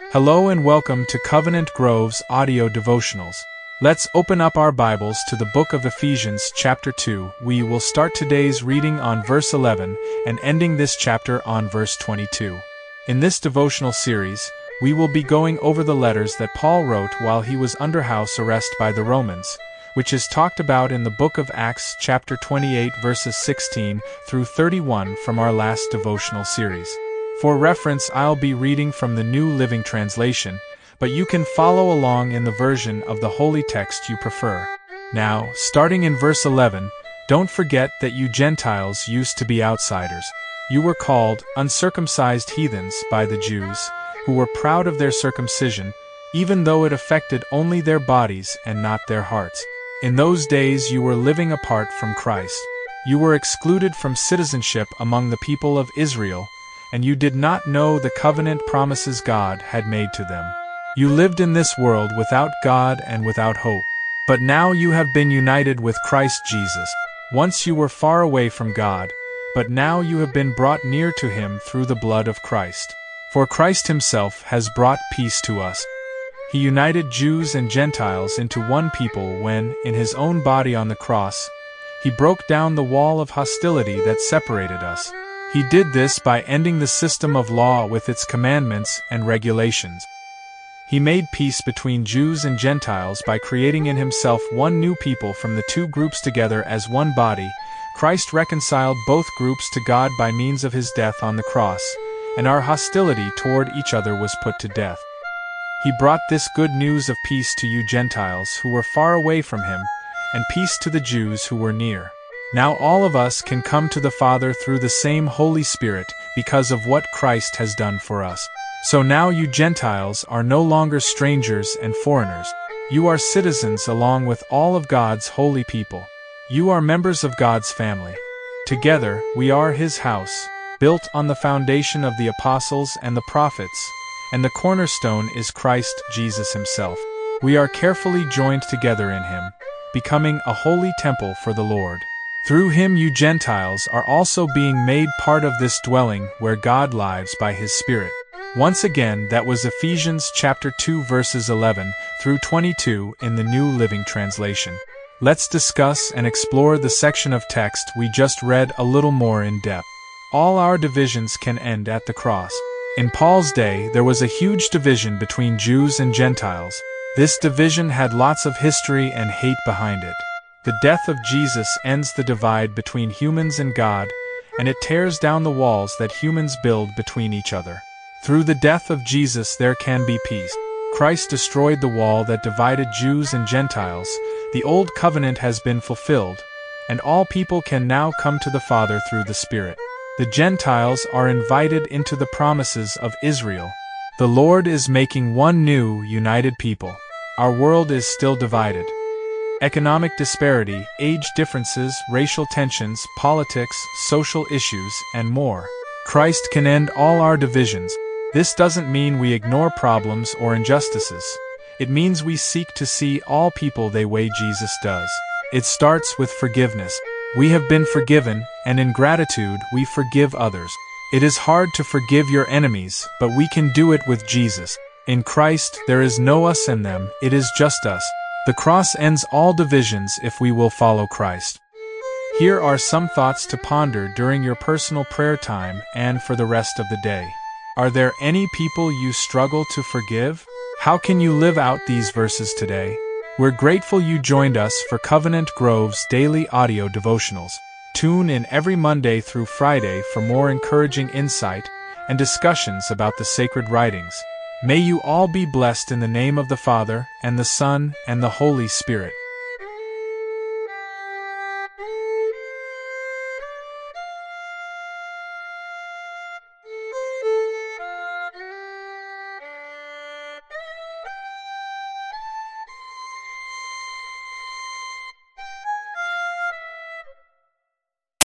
Hello and welcome to Covenant Grove's audio devotionals. Let's open up our Bibles to the book of Ephesians chapter 2. We will start today's reading on verse 11 and ending this chapter on verse 22. In this devotional series, we will be going over the letters that Paul wrote while he was under house arrest by the Romans, which is talked about in the book of Acts chapter 28 verses 16 through 31 from our last devotional series. For reference, I'll be reading from the New Living Translation, but you can follow along in the version of the holy text you prefer. Now, starting in verse 11, don't forget that you Gentiles used to be outsiders. You were called uncircumcised heathens by the Jews, who were proud of their circumcision, even though it affected only their bodies and not their hearts. In those days you were living apart from Christ. You were excluded from citizenship among the people of Israel, and you did not know the covenant promises God had made to them. You lived in this world without God and without hope. But now you have been united with Christ Jesus. Once you were far away from God, but now you have been brought near to Him through the blood of Christ. For Christ Himself has brought peace to us. He united Jews and Gentiles into one people when, in His own body on the cross, He broke down the wall of hostility that separated us. He did this by ending the system of law with its commandments and regulations. He made peace between Jews and Gentiles by creating in Himself one new people from the two groups together as one body. Christ reconciled both groups to God by means of His death on the cross, and our hostility toward each other was put to death. He brought this good news of peace to you Gentiles who were far away from Him, and peace to the Jews who were near. Now all of us can come to the Father through the same Holy Spirit because of what Christ has done for us. So now you Gentiles are no longer strangers and foreigners. You are citizens along with all of God's holy people. You are members of God's family. Together we are His house, built on the foundation of the apostles and the prophets, and the cornerstone is Christ Jesus Himself. We are carefully joined together in Him, becoming a holy temple for the Lord. Through Him you Gentiles are also being made part of this dwelling where God lives by His Spirit. Once again, that was Ephesians chapter 2 verses 11 through 22 in the New Living Translation. Let's discuss and explore the section of text we just read a little more in depth. All our divisions can end at the cross. In Paul's day, there was a huge division between Jews and Gentiles. This division had lots of history and hate behind it. The death of Jesus ends the divide between humans and God, and it tears down the walls that humans build between each other. Through the death of Jesus there can be peace. Christ destroyed the wall that divided Jews and Gentiles. The old covenant has been fulfilled, and all people can now come to the Father through the Spirit. The Gentiles are invited into the promises of Israel. The Lord is making one new, united people. Our world is still divided. Economic disparity, age differences, racial tensions, politics, social issues, and more. Christ can end all our divisions. This doesn't mean we ignore problems or injustices. It means we seek to see all people the way Jesus does. It starts with forgiveness. We have been forgiven, and in gratitude we forgive others. It is hard to forgive your enemies, but we can do it with Jesus. In Christ there is no us and them, it is just us. The cross ends all divisions if we will follow Christ. Here are some thoughts to ponder during your personal prayer time and for the rest of the day. Are there any people you struggle to forgive? How can you live out these verses today? We're grateful you joined us for Covenant Grove's daily audio devotionals. Tune in every Monday through Friday for more encouraging insight and discussions about the sacred writings. May you all be blessed in the name of the Father, and the Son, and the Holy Spirit.